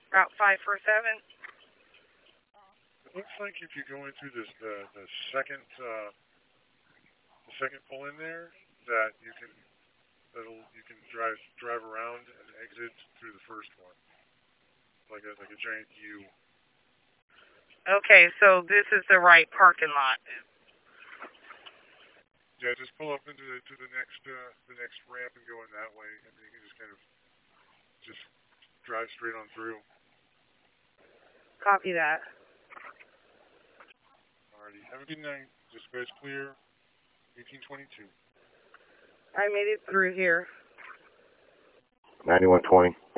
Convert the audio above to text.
Route 547. It looks like if you go in through this the second pull in there, that you can drive around and exit through the first one, like a giant U. Okay, so this is the right parking lot. Yeah, just pull up into the next ramp and go in that way, and you can just kind of just drive straight on through. Copy that. Alrighty, have a good night. Dispatch clear. 1822. I made it through here. 9120.